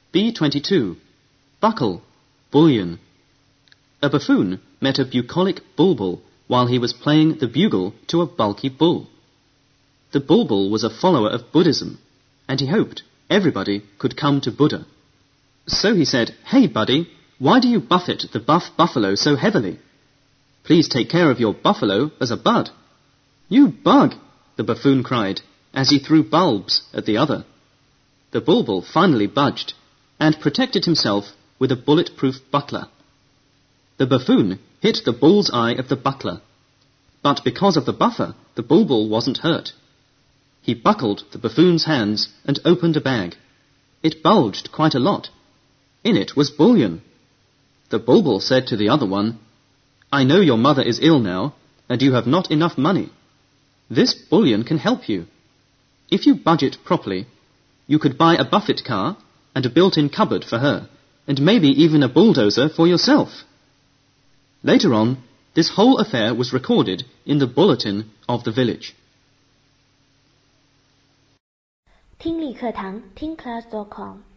B22. Buckle, bullion. A buffoon met a bucolic bulbul while he was playing the bugle to a bulky bull. The bulbul was a follower of Buddhism, and he hoped everybody could come to Buddha. So he said, "Hey, buddy, why do you buffet the buff buffalo so heavily? Please take care of your buffalo as a bud." "You bug!" the buffoon cried, as he threw bulbs at the other. The bulbul finally budged, and protected himself with a bullet-proof buckler. The buffoon hit the bull's eye of the buckler, but because of the buffer, the bulbul wasn't hurt. He buckled the buffoon's hands and opened a bag. It bulged quite a lot. In it was bullion. The bulbul said to the other one, "I know your mother is ill now, and you have not enough money. This bullion can help you. If you budget properly, you could buy a buffet car and a built-in cupboard for her, and maybe even a bulldozer for yourself." Later on, this whole affair was recorded in the bulletin of the village. 听力课堂听 class.com